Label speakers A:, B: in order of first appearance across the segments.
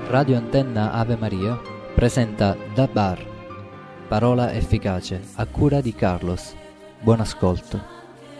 A: Radio Antenna Ave Maria presenta Da Bar, parola efficace, a cura di Carlos. Buon ascolto.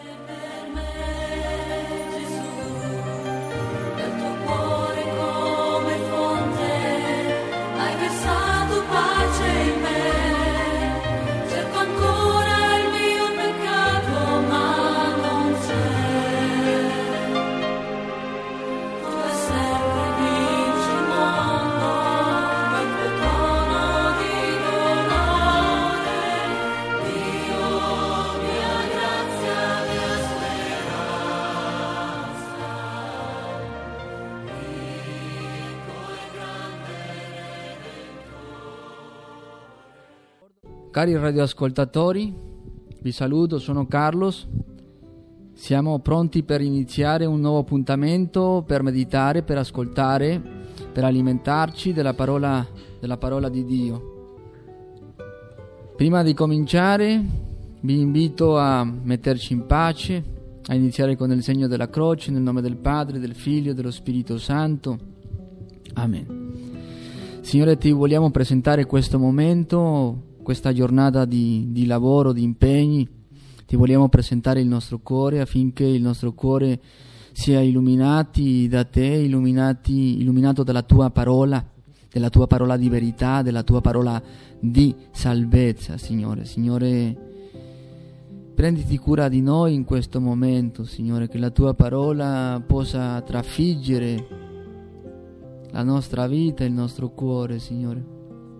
B: Cari radioascoltatori, vi saluto, sono Carlos. Siamo pronti per iniziare un nuovo appuntamento, per meditare, per ascoltare, per alimentarci della parola di Dio. Prima di cominciare, vi invito a metterci in pace, a iniziare con il segno della croce, nel nome del Padre, del Figlio e dello Spirito Santo. Amen. Signore, ti vogliamo presentare questo momento, questa giornata di lavoro, di impegni. Ti vogliamo presentare il nostro cuore affinché il nostro cuore sia illuminati da te, illuminato dalla tua parola di verità, della tua parola di salvezza, Signore. Signore, prenditi cura di noi in questo momento, Signore, che la tua parola possa trafiggere la nostra vita, il nostro cuore, Signore.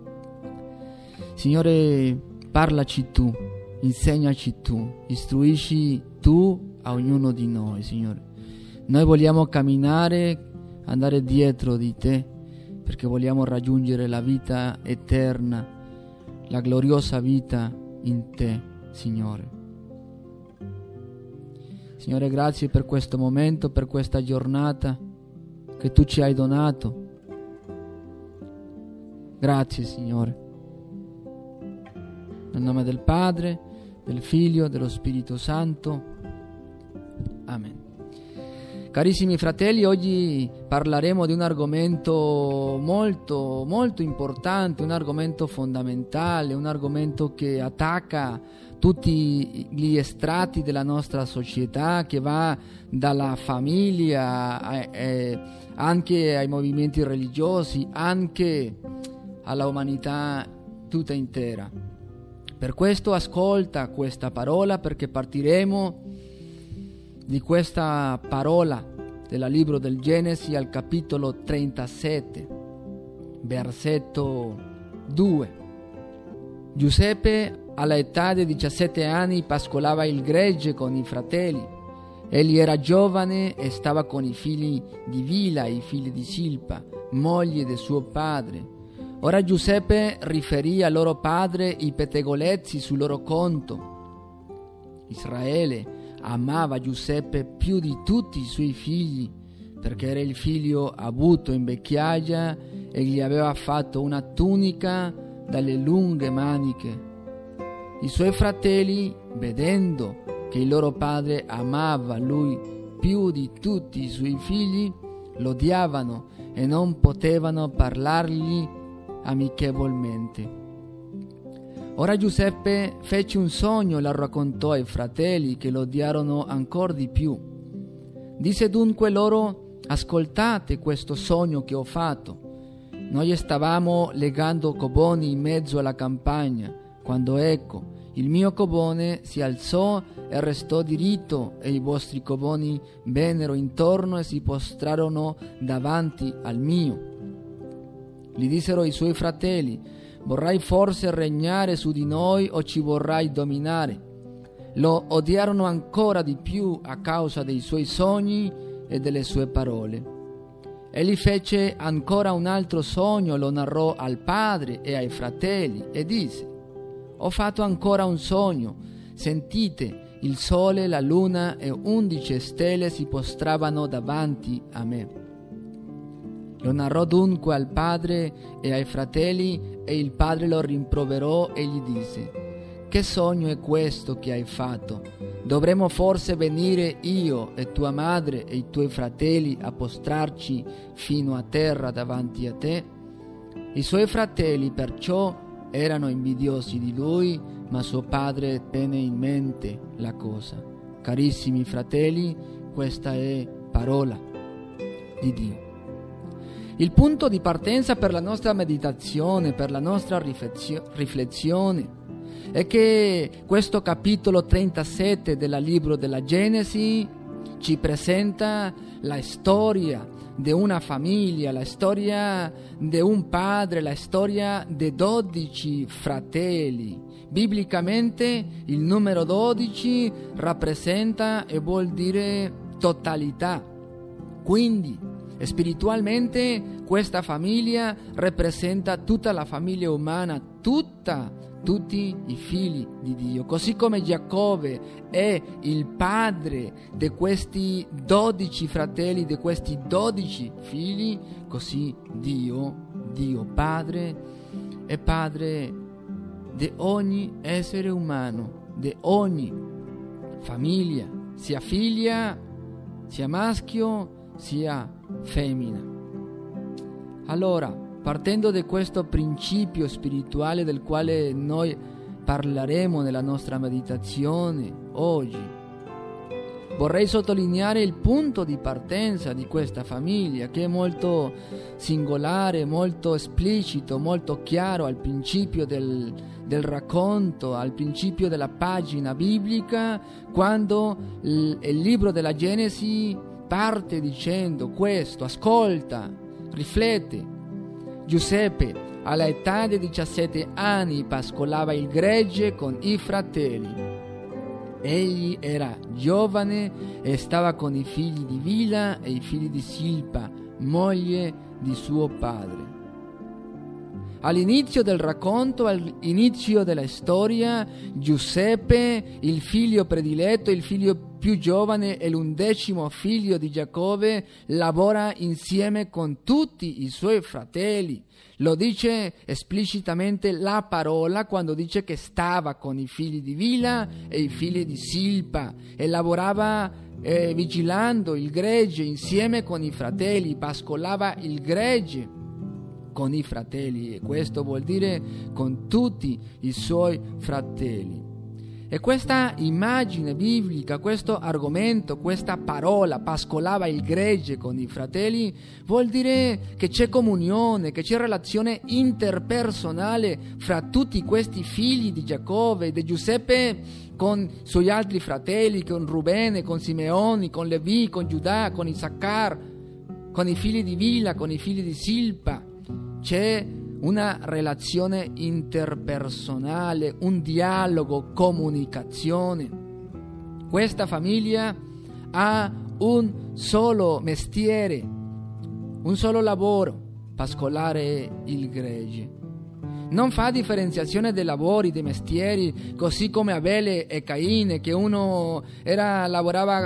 B: Signore, parlaci tu, insegnaci tu, istruisci tu a ognuno di noi, Signore. Noi vogliamo camminare, andare dietro di te, perché vogliamo raggiungere la vita eterna, la gloriosa vita in te, Signore. Signore, grazie per questo momento, per questa giornata che tu ci hai donato. Grazie, Signore. Nel nome del Padre, del Figlio, dello Spirito Santo. Amen. Carissimi fratelli, oggi parleremo di un argomento molto, molto importante, un argomento fondamentale, un argomento che attacca tutti gli strati della nostra società, che va dalla famiglia anche ai movimenti religiosi, anche alla umanità tutta intera. Per questo ascolta questa parola, perché partiremo di questa parola del libro del Genesi al capitolo 37, versetto 2. Giuseppe all'età di 17 anni pascolava il gregge con i fratelli. Egli era giovane e stava con i figli di Bila, i figli di Silpa, moglie di suo padre. Ora Giuseppe riferì a loro padre i pettegolezzi sul loro conto. Israele amava Giuseppe più di tutti i suoi figli, perché era il figlio avuto in vecchiaia e gli aveva fatto una tunica dalle lunghe maniche. I suoi fratelli, vedendo che il loro padre amava lui più di tutti i suoi figli, lo odiavano e non potevano parlargli amichevolmente. Ora Giuseppe fece un sogno e lo raccontò ai fratelli, che lo odiarono ancora di più. Disse dunque loro: ascoltate questo sogno che ho fatto. Noi stavamo legando coboni in mezzo alla campagna, quando ecco, il mio cobone si alzò e restò diritto, e i vostri coboni vennero intorno e si postrarono davanti al mio. Gli dissero i suoi fratelli: vorrai forse regnare su di noi o ci vorrai dominare? Lo odiarono ancora di più a causa dei suoi sogni e delle sue parole. Egli fece ancora un altro sogno, lo narrò al padre e ai fratelli e disse: ho fatto ancora un sogno, sentite, il sole, la luna e 11 stelle si postravano davanti a me. Lo narrò dunque al padre e ai fratelli, e il padre lo rimproverò e gli disse: che sogno è questo che hai fatto? Dovremmo forse venire io e tua madre e i tuoi fratelli a postrarci fino a terra davanti a te? I suoi fratelli perciò erano invidiosi di lui, ma suo padre tenne in mente la cosa. Carissimi fratelli, questa è parola di Dio. Il punto di partenza per la nostra meditazione, per la nostra riflessione, è che questo capitolo 37 del libro della Genesi ci presenta la storia di una famiglia, la storia di un padre, la storia di 12 fratelli. Biblicamente il numero 12 rappresenta e vuol dire totalità. Quindi spiritualmente questa famiglia rappresenta tutta la famiglia umana, tutti i figli di Dio. Così come Giacobbe è il padre di questi 12 fratelli, di questi 12 figli, così Dio Padre, è padre di ogni essere umano, di ogni famiglia, sia figlia, sia maschio, sia femmina. Allora, partendo da questo principio spirituale del quale noi parleremo nella nostra meditazione oggi, vorrei sottolineare il punto di partenza di questa famiglia, che è molto singolare, molto esplicito, molto chiaro al principio del racconto, al principio della pagina biblica, quando il libro della Genesi parte dicendo questo: ascolta, rifletti. Giuseppe all'età di 17 anni pascolava il gregge con i fratelli. Egli era giovane e stava con i figli di Bila e i figli di Silpa, moglie di suo padre. All'inizio del racconto, all'inizio della storia, Giuseppe, il figlio prediletto, il figlio più giovane e l'11° figlio di Giacobbe, lavora insieme con tutti i suoi fratelli. Lo dice esplicitamente la parola quando dice che stava con i figli di Bila e i figli di Silpa e lavorava vigilando il gregge insieme con i fratelli, pascolava il gregge con i fratelli, e questo vuol dire con tutti i suoi fratelli. E questa immagine biblica, questo argomento, questa parola, pascolava il gregge con i fratelli, vuol dire che c'è comunione, che c'è relazione interpersonale fra tutti questi figli di Giacobbe e di Giuseppe con i suoi altri fratelli, con Rubene, con Simeoni, con Levi, con Giuda, con Isaccar, con i figli di Bila, con i figli di Silpa. C'è una relazione interpersonale, un dialogo, comunicazione. Questa famiglia ha un solo mestiere, un solo lavoro: pascolare il gregge. Non fa differenziazione dei lavori, dei mestieri, così come Abele e Caino, che uno lavorava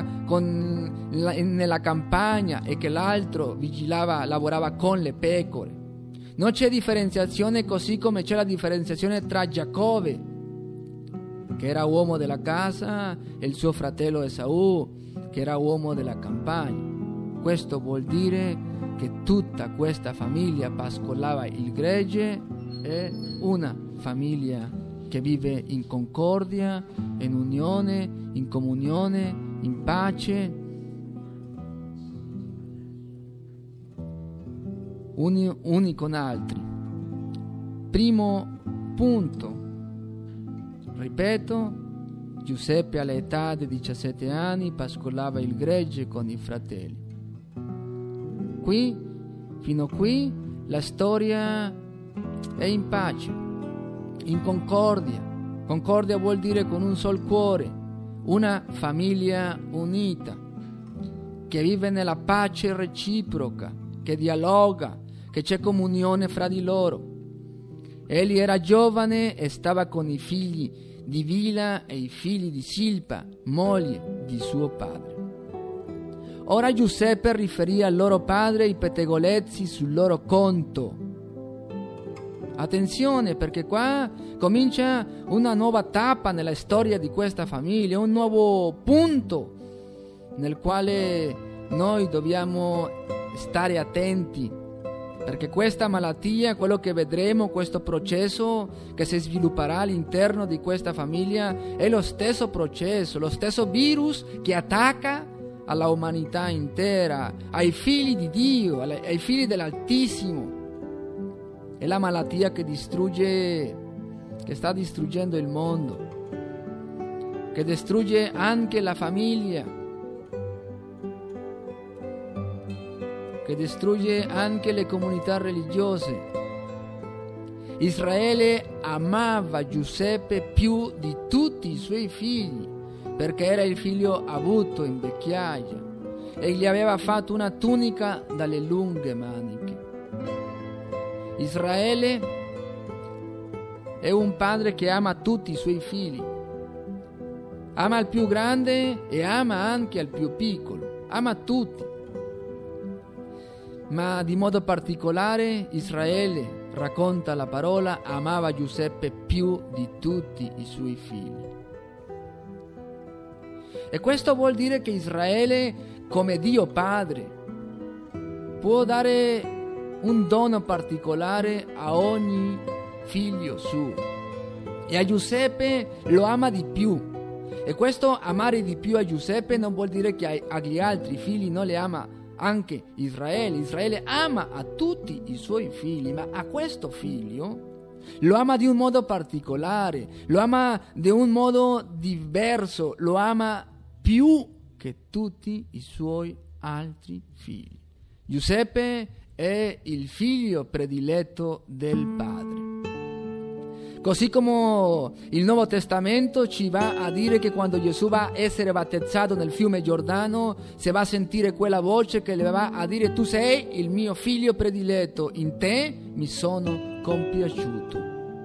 B: nella campagna e che l'altro lavorava con le pecore. Non c'è differenziazione, così come c'è la differenziazione tra Giacobbe, che era uomo della casa, e il suo fratello Esaù, che era uomo della campagna. Questo vuol dire che tutta questa famiglia pascolava il gregge, è una famiglia che vive in concordia, in unione, in comunione, in pace, uni con altri. Primo punto, ripeto, Giuseppe all'età di 17 anni pascolava il gregge con i fratelli. Fino qui la storia è in pace, in concordia. Concordia vuol dire con un sol cuore, una famiglia unita, che vive nella pace reciproca, che dialoga, che c'è comunione fra di loro. Egli era giovane e stava con i figli di Bila e i figli di Silpa, moglie di suo padre. Ora Giuseppe riferì al loro padre i pettegolezzi sul loro conto. Attenzione, perché qua comincia una nuova tappa nella storia di questa famiglia, un nuovo punto nel quale noi dobbiamo stare attenti perché questa malattia, quello che vedremo, questo processo che si svilupperà all'interno di questa famiglia è lo stesso processo, lo stesso virus che attacca alla umanità intera, ai figli di Dio, ai figli dell'Altissimo. È la malattia che sta distruggendo il mondo, che distrugge anche la famiglia, che distrugge anche le comunità religiose. Israele amava Giuseppe più di tutti i suoi figli, perché era il figlio avuto in vecchiaia e gli aveva fatto una tunica dalle lunghe maniche. Israele è un padre che ama tutti i suoi figli, ama il più grande e ama anche il più piccolo, ama tutti. Ma di modo particolare Israele, racconta la parola, amava Giuseppe più di tutti i suoi figli. E questo vuol dire che Israele, come Dio Padre, può dare un dono particolare a ogni figlio suo. E a Giuseppe lo ama di più. E questo amare di più a Giuseppe non vuol dire che agli altri figli non le ama anche Israele. Israele ama a tutti i suoi figli, ma a questo figlio lo ama di un modo particolare, lo ama di un modo diverso, lo ama più che tutti i suoi altri figli. Giuseppe è il figlio prediletto del Padre. Così come il Nuovo Testamento ci va a dire che quando Gesù va a essere battezzato nel fiume Giordano, si va a sentire quella voce che le va a dire: tu sei il mio figlio prediletto, in te mi sono compiaciuto.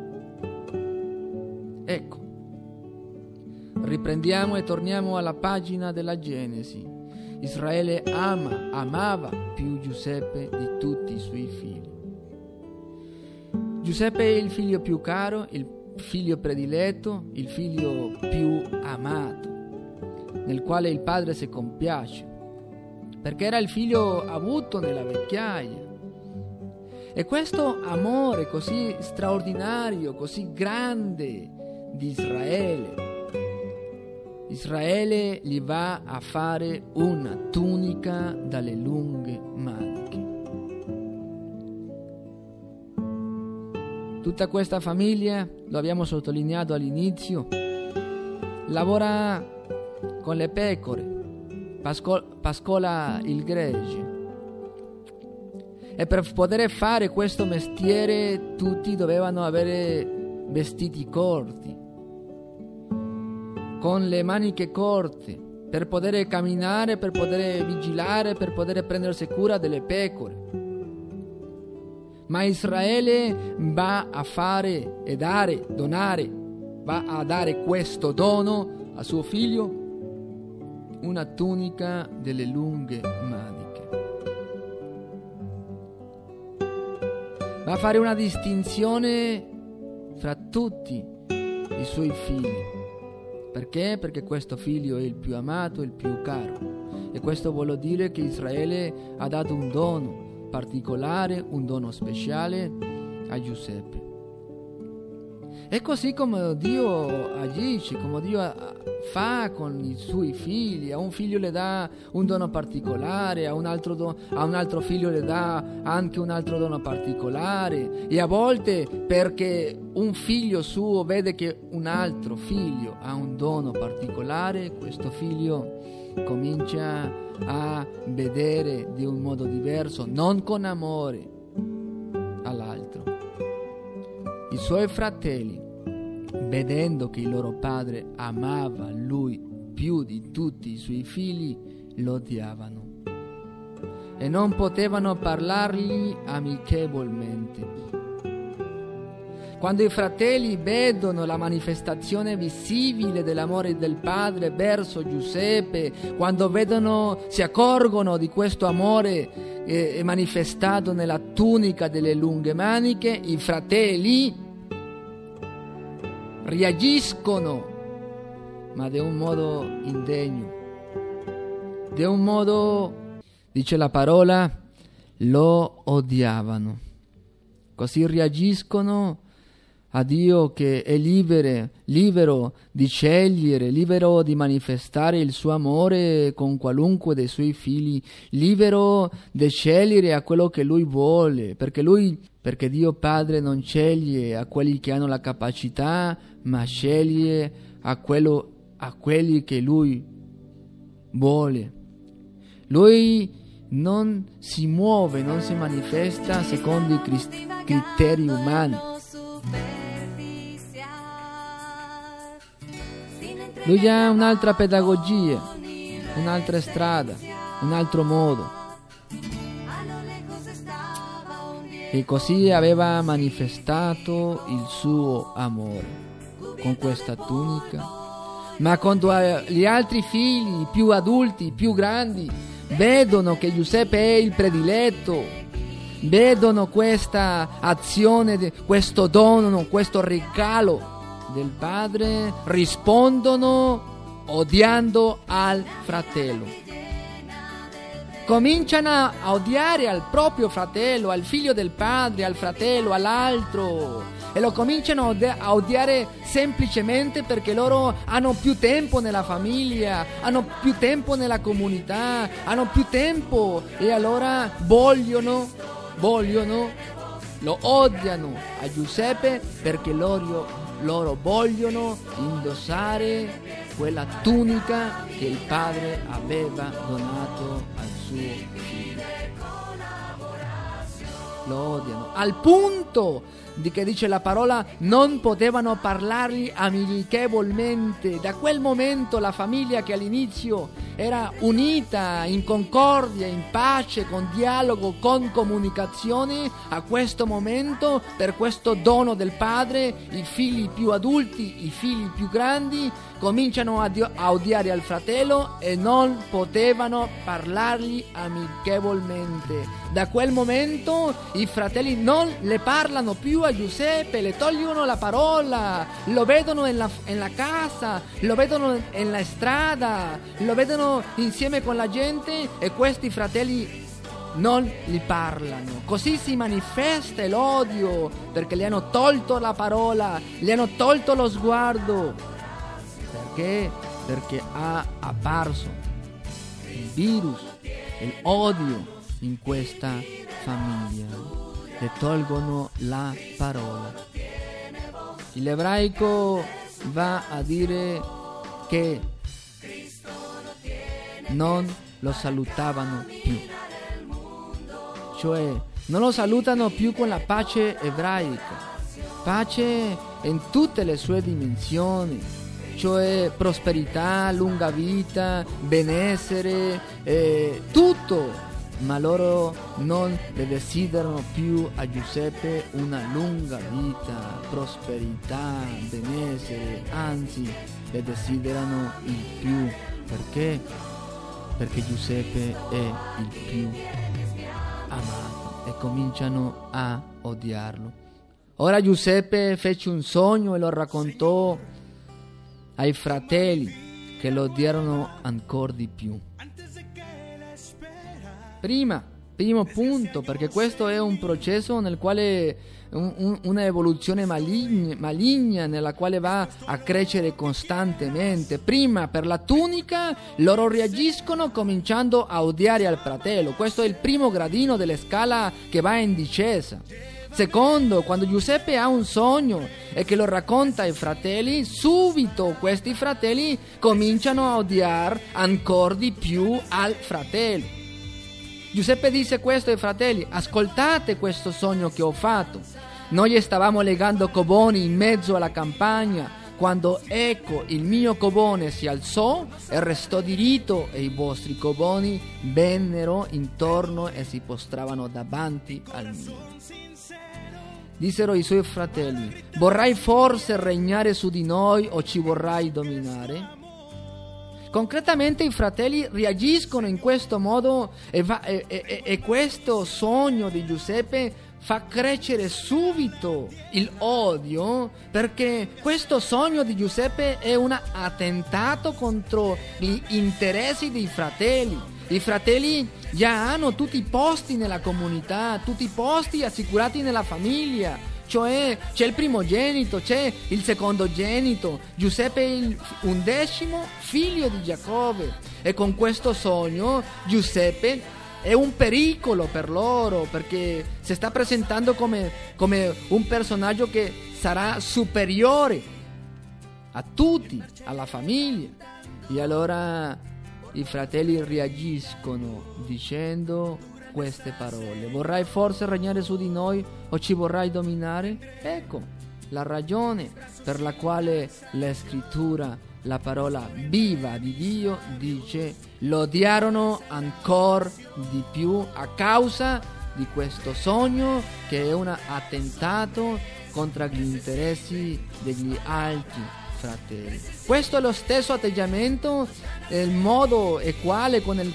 B: Ecco, riprendiamo e torniamo alla pagina della Genesi. Israele amava più Giuseppe di tutti i suoi figli. Giuseppe è il figlio più caro, il figlio prediletto, il figlio più amato, nel quale il padre si compiace, perché era il figlio avuto nella vecchiaia. E questo amore così straordinario, così grande di Israele gli va a fare una tunica dalle lunghe maniche. Tutta questa famiglia, lo abbiamo sottolineato all'inizio, lavora con le pecore, pascola il gregge. E per poter fare questo mestiere tutti dovevano avere vestiti corti, con le maniche corte, per poter camminare, per poter vigilare, per poter prendersi cura delle pecore. Ma Israele va a fare e va a dare questo dono a suo figlio, una tunica delle lunghe maniche. Va a fare una distinzione fra tutti i suoi figli. Perché? Perché questo figlio è il più amato, il più caro. E questo vuol dire che Israele ha dato un dono particolare, un dono speciale a Giuseppe. È così come Dio agisce, come Dio fa con i suoi figli. A un figlio le dà un dono particolare, a un altro figlio le dà anche un altro dono particolare, e a volte perché un figlio suo vede che un altro figlio ha un dono particolare, questo figlio comincia a vedere di un modo diverso, non con amore all'altro. I suoi fratelli, vedendo che il loro padre amava lui più di tutti i suoi figli, lo odiavano e non potevano parlargli amichevolmente. Quando i fratelli vedono la manifestazione visibile dell'amore del padre verso Giuseppe, quando si accorgono di questo amore manifestato nella tunica delle lunghe maniche, i fratelli reagiscono, ma di un modo indegno, di un modo, dice la parola, lo odiavano. Così reagiscono a Dio che è libero di scegliere, libero di manifestare il suo amore con qualunque dei suoi figli, libero di scegliere a quello che Lui vuole, perché Dio Padre non sceglie a quelli che hanno la capacità, ma sceglie a quelli che Lui vuole. Lui non si muove, non si manifesta secondo i criteri umani. Lui ha un'altra pedagogia, un'altra strada, un altro modo. E così aveva manifestato il suo amore con questa tunica. Ma quando gli altri figli, più adulti, più grandi, vedono che Giuseppe è il prediletto, vedono questa azione, questo dono, questo regalo del padre, rispondono odiando al fratello. Cominciano a odiare al proprio fratello, al figlio del padre, al fratello, all'altro, e lo cominciano a odiare semplicemente perché loro hanno più tempo nella famiglia, hanno più tempo nella comunità, hanno più tempo, e allora vogliono, lo odiano a Giuseppe perché loro vogliono indossare quella tunica che il padre aveva donato al suo figlio. Lo odiano al punto di che, dice la parola, non potevano parlargli amichevolmente. Da quel momento la famiglia, che all'inizio era unita, in concordia, in pace, con dialogo, con comunicazione, a questo momento, per questo dono del padre, i figli più adulti, i figli più grandi cominciano a odiare al fratello e non potevano parlargli amichevolmente. Da quel momento i fratelli non le parlano più a Giuseppe, le togliono la parola, lo vedono nella casa, lo vedono nella strada, lo vedono insieme con la gente, e questi fratelli non gli parlano. Così si manifesta l'odio, perché le hanno tolto la parola, le hanno tolto lo sguardo. Perché? Perché ha apparso il virus, l'odio in questa famiglia. Le tolgono la parola. L'ebraico va a dire che non lo salutavano più, cioè non lo salutano più con la pace ebraica, pace in tutte le sue dimensioni, cioè prosperità, lunga vita, benessere, tutto. Ma loro non le desiderano più a Giuseppe una lunga vita, prosperità, benessere, anzi le desiderano il più. Perché? Perché Giuseppe è il più amato, e cominciano a odiarlo. Ora Giuseppe fece un sogno e lo raccontò ai fratelli, che lo odiarono ancora di più. Primo punto, perché questo è un processo nel quale una evoluzione maligna nella quale va a crescere costantemente. Prima, per la tunica, loro reagiscono cominciando a odiare al fratello. Questo è il primo gradino della scala che va in discesa. Secondo, quando Giuseppe ha un sogno e che lo racconta ai fratelli, subito questi fratelli cominciano a odiare ancora di più al fratello. Giuseppe dice questo ai fratelli: ascoltate questo sogno che ho fatto. Noi stavamo legando coboni in mezzo alla campagna, quando ecco il mio cobone si alzò e restò diritto, e i vostri coboni vennero intorno e si postravano davanti al mio. Dissero i suoi fratelli: vorrai forse regnare su di noi o ci vorrai dominare? Concretamente i fratelli reagiscono in questo modo, e questo sogno di Giuseppe fa crescere subito il odio, perché questo sogno di Giuseppe è un attentato contro gli interessi dei fratelli. I fratelli già hanno tutti i posti nella comunità, tutti i posti assicurati nella famiglia, cioè c'è il primogenito, c'è il secondogenito, Giuseppe è il 11° figlio di Giacobbe, e con questo sogno Giuseppe è un pericolo per loro, perché si sta presentando come un personaggio che sarà superiore a tutti, alla famiglia. E allora i fratelli reagiscono dicendo queste parole: vorrai forse regnare su di noi o ci vorrai dominare? Ecco la ragione per la quale la scrittura, la parola viva di Dio, dice: lo odiarono ancora di più a causa di questo sogno, che è un attentato contro gli interessi degli altri fratelli. Questo è lo stesso atteggiamento, il modo con il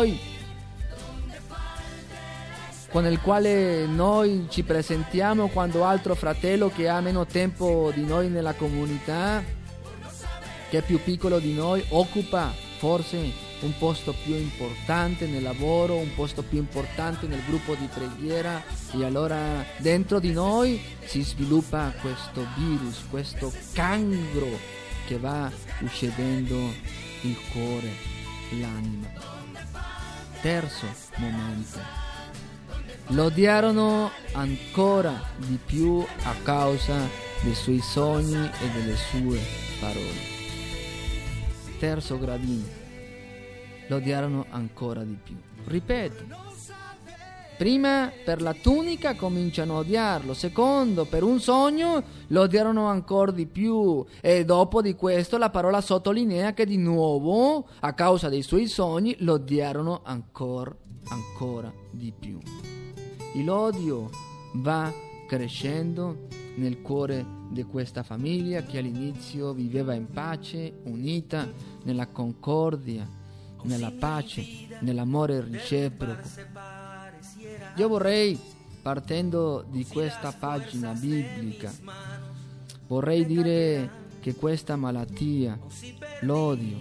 B: quale noi ci presentiamo quando altro fratello che ha meno tempo di noi nella comunità, che è più piccolo di noi, occupa forse un posto più importante nel lavoro, un posto più importante nel gruppo di preghiera, e allora dentro di noi si sviluppa questo virus, questo cancro che va uccidendo il cuore, l'anima. Terzo momento: lo odiarono ancora di più a causa dei suoi sogni e delle sue parole. Terzo gradino: lo odiarono ancora di più. Ripeto, prima per la tunica cominciano a odiarlo, secondo per un sogno lo odiarono ancora di più, e dopo di questo la parola sottolinea che di nuovo a causa dei suoi sogni lo odiarono ancora di più. E l'odio va crescendo nel cuore di questa famiglia che all'inizio viveva in pace, unita nella concordia, nella pace, nell'amore reciproco. Io vorrei, partendo di questa pagina biblica, vorrei dire che questa malattia, l'odio,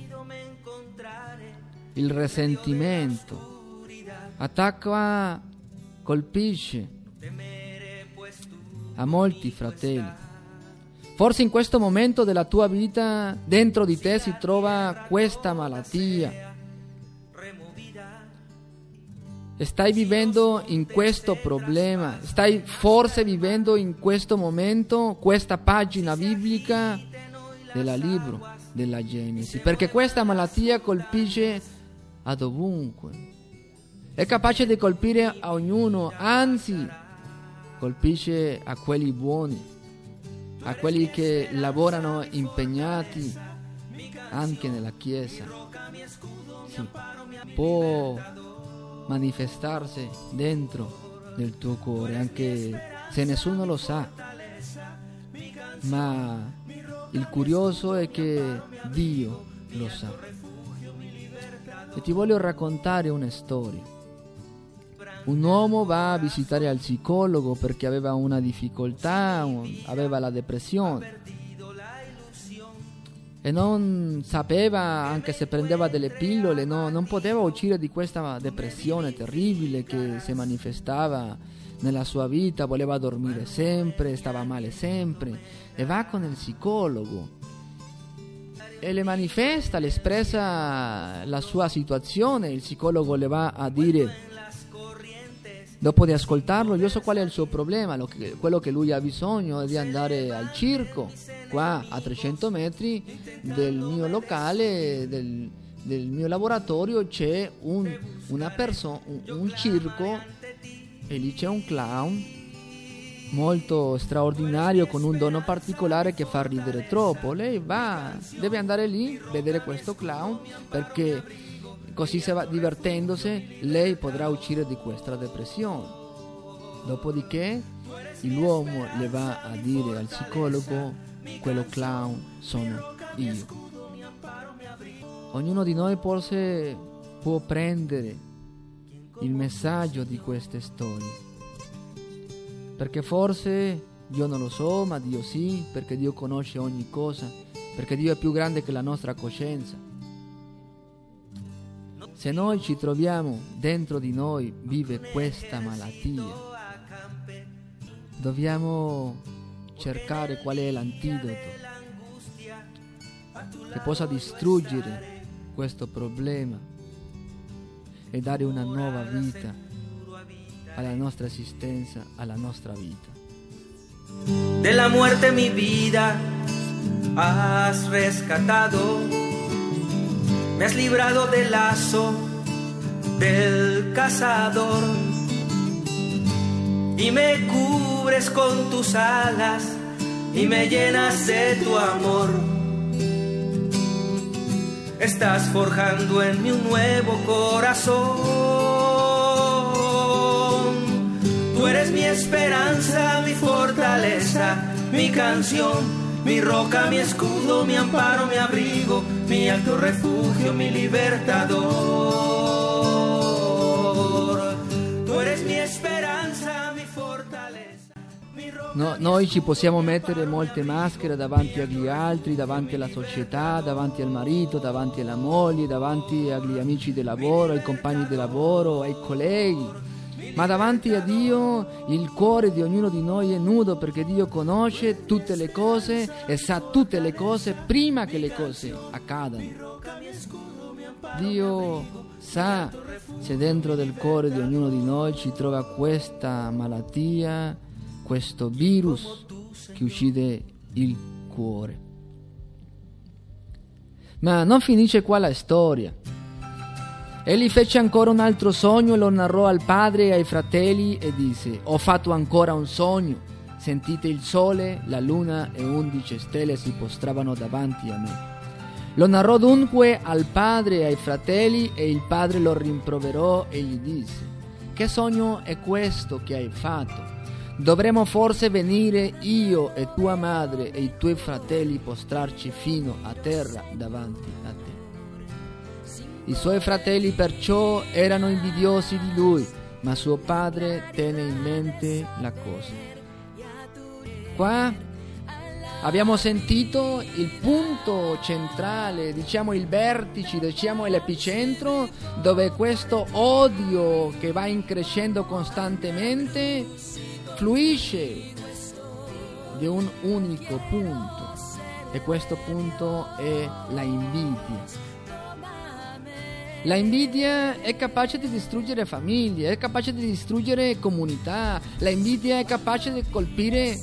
B: il risentimento, attacca, colpisce a molti fratelli. Forse in questo momento della tua vita dentro di te si trova questa malattia. Stai vivendo in questo problema, stai forse vivendo in questo momento questa pagina biblica del libro della Genesi, perché questa malattia colpisce ad ovunque, è capace di colpire a ognuno, anzi colpisce a quelli buoni, a quelli che lavorano impegnati anche nella Chiesa. Sì, può manifestarsi dentro del tuo cuore, anche se nessuno lo sa, ma il curioso è che Dio lo sa. E ti voglio raccontare una storia. Un uomo va a visitare al psicologo perché aveva una difficoltà, aveva la depressione, e non sapeva, anche se prendeva delle pillole, non poteva uscire di questa depressione terribile che si manifestava nella sua vita. Voleva dormire sempre, stava male sempre, e va con il psicologo e le manifesta, le espressa la sua situazione. Il psicologo le va a dire, dopo di ascoltarlo: io so qual è il suo problema, quello che lui ha bisogno è di andare al circo. Qua a 300 metri del mio locale, del mio laboratorio, c'è un circo, e lì c'è un clown molto straordinario con un dono particolare che fa ridere troppo. Lei deve andare lì, vedere questo clown, perché così, se va divertendosi, lei potrà uscire di questa depressione. Dopodiché l'uomo le va a dire al psicologo: quello clown sono io. Ognuno di noi forse può prendere il messaggio di queste storie, perché forse Dio non lo so, ma Dio sì, perché Dio conosce ogni cosa, perché Dio è più grande che la nostra coscienza. Se noi ci troviamo, dentro di noi vive questa malattia, dobbiamo cercare qual è l'antidoto che possa distruggere questo problema e dare una nuova vita alla nostra esistenza, alla nostra vita.
C: De la muerte mi vida has rescatado, me has librado del lazo del cazador y me cubres con tus alas y me llenas de tu amor. Estás forjando en mí un nuevo corazón. Tú eres mi esperanza, mi fortaleza, mi canción, mi roca, mi escudo, mi amparo, mi abrigo, mi alto refugio, mi libertador. Tu eres mi esperanza, mi fortaleza, mi roca.
B: Noi ci possiamo mettere molte maschere davanti agli altri, davanti alla società, davanti al marito, davanti alla moglie, davanti agli amici di lavoro, ai compagni di lavoro, ai colleghi. Ma davanti a Dio il cuore di ognuno di noi è nudo, perché Dio conosce tutte le cose e sa tutte le cose prima che le cose accadano. Dio sa se dentro del cuore di ognuno di noi ci trova questa malattia, questo virus che uccide il cuore. Ma non finisce qua la storia. Egli fece ancora un altro sogno e lo narrò al padre e ai fratelli e disse: ho fatto ancora un sogno. Sentite, il sole, la luna e 11 stelle si postravano davanti a me. Lo narrò dunque al padre e ai fratelli e il padre lo rimproverò e gli disse: che sogno è questo che hai fatto? Dovremmo forse venire io e tua madre e i tuoi fratelli postrarci fino a terra davanti a te. I suoi fratelli perciò erano invidiosi di lui, ma suo padre tenne in mente la cosa. Qua abbiamo sentito il punto centrale, diciamo il vertice, diciamo l'epicentro, dove questo odio che va increscendo costantemente fluisce di un unico punto, e questo punto è la invidia. La invidia è capace di distruggere famiglie, è capace di distruggere comunità, la invidia è capace di colpire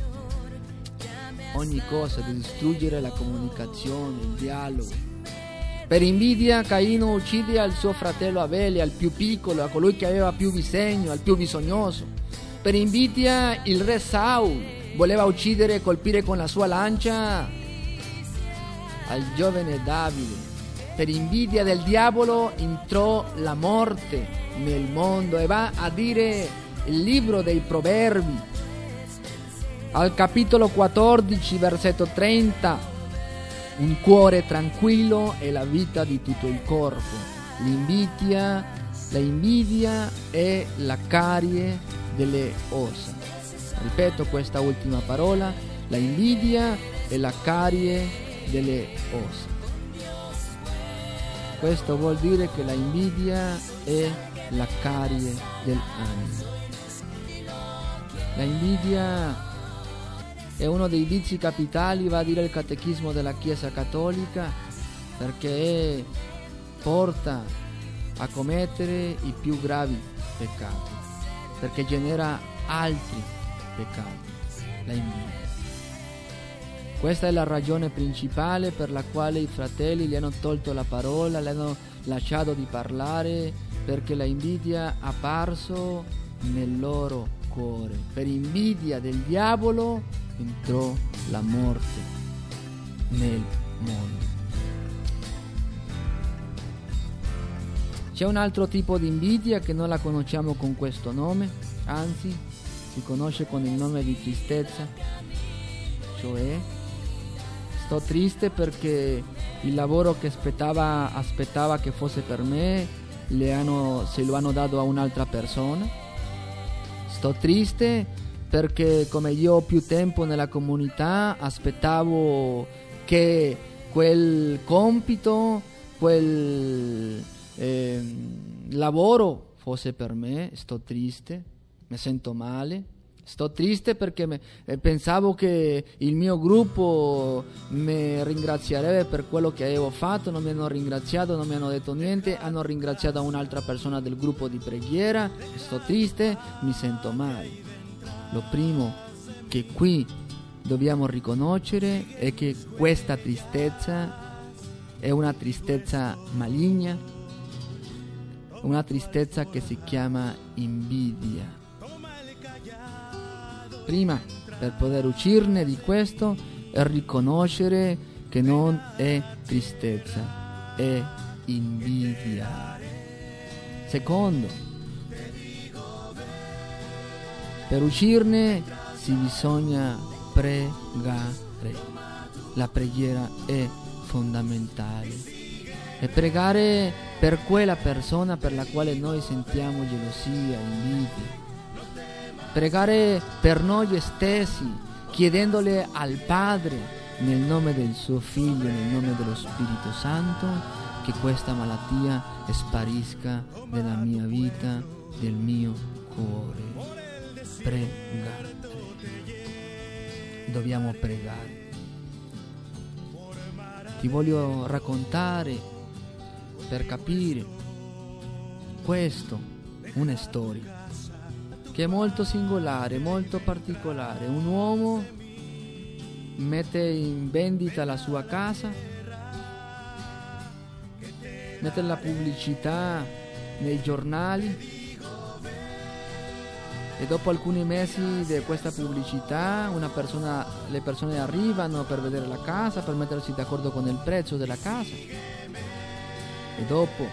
B: ogni cosa, di distruggere la comunicazione, il dialogo. Per invidia Caino uccide al suo fratello Abele, al più piccolo, a colui che aveva più bisogno, al più bisognoso. Per invidia il re Saul voleva uccidere e colpire con la sua lancia al giovane Davide. Per invidia del diavolo entrò la morte nel mondo, e va a dire il libro dei Proverbi al capitolo 14 versetto 30: un cuore tranquillo è la vita di tutto il corpo. La invidia è la carie delle ossa. Ripeto questa ultima parola: la invidia è la carie delle ossa. Questo vuol dire che la invidia è la carie dell'anima. La invidia è uno dei vizi capitali, va a dire il catechismo della Chiesa Cattolica, perché porta a commettere i più gravi peccati, perché genera altri peccati, la invidia. Questa è la ragione principale per la quale i fratelli gli hanno tolto la parola, le hanno lasciato di parlare, perché la invidia ha apparso nel loro cuore. Per invidia del diavolo entrò la morte nel mondo. C'è un altro tipo di invidia che non la conosciamo con questo nome, anzi si conosce con il nome di tristezza, cioè sto triste perché il lavoro che aspettava che fosse per me se lo hanno dato a un'altra persona. Sto triste perché, come io ho più tempo nella comunità, aspettavo che quel compito, quel lavoro fosse per me, sto triste, mi sento male, sto triste perché pensavo che il mio gruppo mi ringrazierebbe per quello che avevo fatto, non mi hanno ringraziato, non mi hanno detto niente, hanno ringraziato un'altra persona del gruppo di preghiera, sto triste, mi sento male. Lo primo che qui dobbiamo riconoscere è che questa tristezza è una tristezza maligna, una tristezza che si chiama invidia. Prima, per poter uscirne di questo, è riconoscere che non è tristezza, è invidia. Secondo, per uscirne bisogna pregare. La preghiera è fondamentale. E pregare per quella persona per la quale noi sentiamo gelosia, invidia. Pregare per noi stessi, chiedendole al Padre, nel nome del suo Figlio, nel nome dello Spirito Santo, che questa malattia sparisca dalla mia vita, del mio cuore. Pregare. Dobbiamo pregare. Ti voglio raccontare, per capire questo, una storia che è molto singolare, molto particolare. Un uomo mette in vendita la sua casa, mette la pubblicità nei giornali e dopo alcuni mesi di questa pubblicità le persone arrivano per vedere la casa, per mettersi d'accordo con il prezzo della casa, e dopo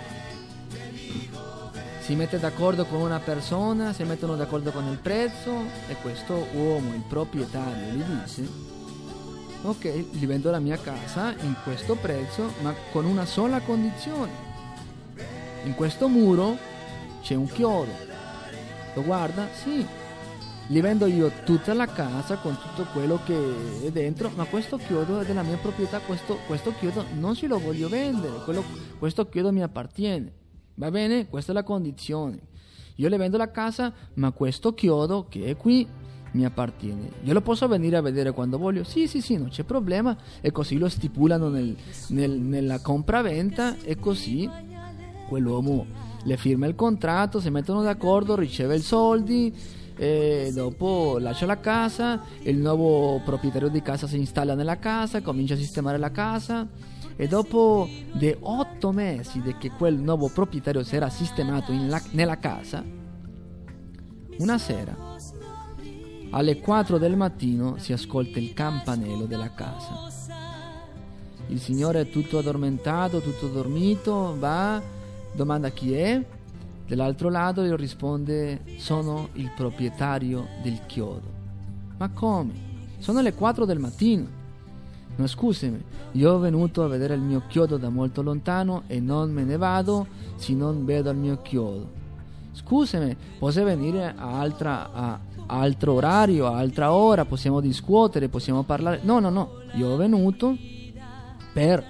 B: si mette d'accordo con una persona, si mettono d'accordo con il prezzo, e questo uomo, il proprietario, gli dice: ok, gli vendo la mia casa in questo prezzo, ma con una sola condizione: in questo muro c'è un chiodo. Lo guarda? Sì, gli vendo io tutta la casa con tutto quello che è dentro, ma questo chiodo è della mia proprietà, questo chiodo non se lo voglio vendere, questo chiodo mi appartiene. Va bene? Questa è la condizione. Io le vendo la casa, ma questo chiodo che è qui mi appartiene. Io lo posso venire a vedere quando voglio? Sì, non c'è problema. E così lo stipulano nella compraventa, e così quell'uomo le firma il contratto, si mettono d'accordo, riceve i soldi e dopo lascia la casa. Il nuovo proprietario di casa si installa nella casa, comincia a sistemare la casa, e dopo di 8 mesi che quel nuovo proprietario si era sistemato nella casa, una sera alle 4 del mattino si ascolta il campanello della casa. Il signore è tutto addormentato, tutto dormito, va, domanda chi è, dall'altro lato gli risponde: sono il proprietario del chiodo. Ma come? Sono le 4 del mattino. No, scusami, io ho venuto a vedere il mio chiodo da molto lontano e non me ne vado se non vedo il mio chiodo. Scusami, posso venire a altro orario, a altra ora, possiamo discutere, possiamo parlare. No, io ho venuto per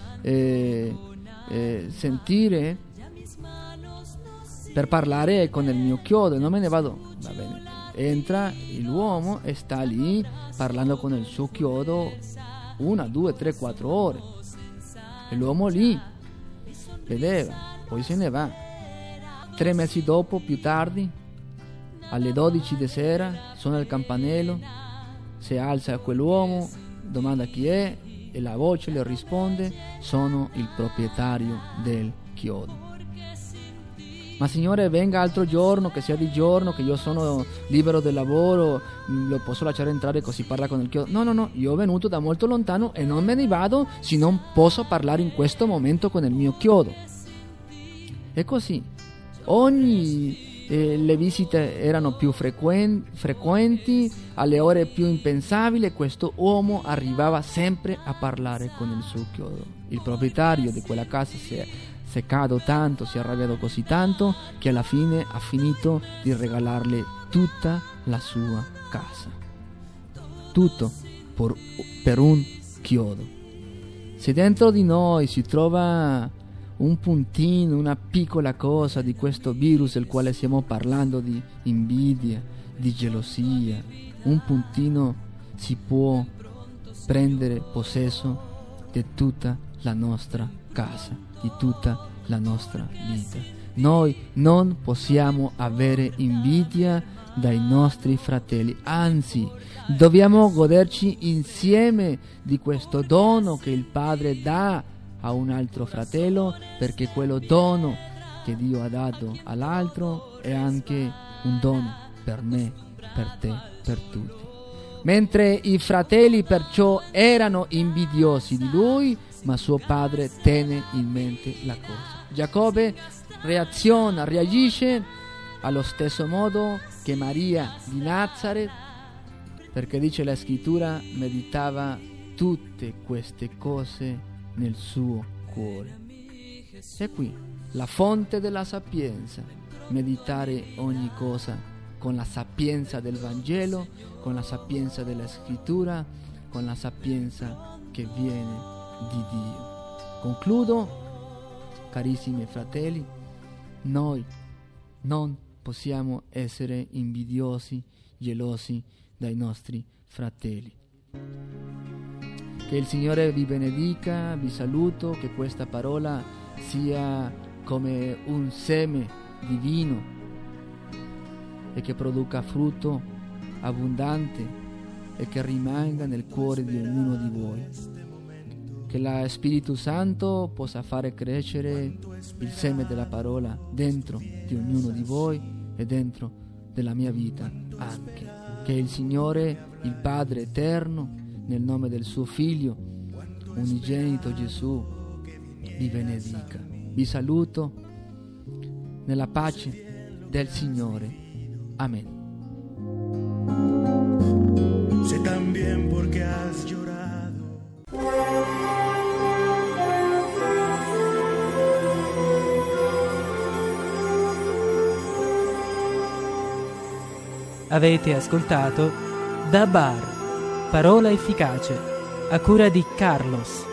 B: sentire, per parlare con il mio chiodo, non me ne vado. Va bene. Entra l'uomo e sta lì parlando con il suo chiodo 1, 2, 3, 4 ore, e l'uomo lì vedeva, poi se ne va. 3 mesi dopo, più tardi, alle 12 di sera, suona il campanello, si alza quell'uomo, domanda chi è, e la voce le risponde: sono il proprietario del chiodo. Ma signore, venga altro giorno, che sia di giorno, che io sono libero del lavoro, lo posso lasciare entrare così parla con il chiodo. No, io ho venuto da molto lontano e non me ne vado se non posso parlare in questo momento con il mio chiodo. E così le visite erano più frequenti, alle ore più impensabili, e questo uomo arrivava sempre a parlare con il suo chiodo. Il proprietario di quella casa si è seccato tanto, si è arrabbiato così tanto, che alla fine ha finito di regalarle tutta la sua casa. Tutto per un chiodo. Se dentro di noi si trova un puntino, una piccola cosa di questo virus del quale stiamo parlando, di invidia, di gelosia, un puntino si può prendere possesso di tutta la nostra casa, di tutta la nostra vita. Noi non possiamo avere invidia dai nostri fratelli, anzi dobbiamo goderci insieme di questo dono che il Padre dà a un altro fratello, perché quello dono che Dio ha dato all'altro è anche un dono per me, per te, per tutti. Mentre i fratelli perciò erano invidiosi di lui, ma suo padre tenne in mente la cosa. Giacobbe reagisce allo stesso modo che Maria di Nazaret, perché dice la scrittura, meditava tutte queste cose nel suo cuore. E qui la fonte della sapienza, meditare ogni cosa con la sapienza del Vangelo, con la sapienza della scrittura, con la sapienza che viene di Dio. Concludo, carissimi fratelli, noi non possiamo essere invidiosi, gelosi dai nostri fratelli. Che il Signore vi benedica, vi saluto, che questa parola sia come un seme divino e che produca frutto abbondante e che rimanga nel cuore di ognuno di voi. Che lo Spirito Santo possa fare crescere il seme della parola dentro di ognuno di voi e dentro della mia vita anche. Che il Signore, il Padre eterno, nel nome del suo Figlio unigenito Gesù, vi benedica. Vi saluto nella pace del Signore. Amén.
C: Sé también porque has llorado.
D: Avete ascoltato Da Bar, parola efficace, a cura di Carlos.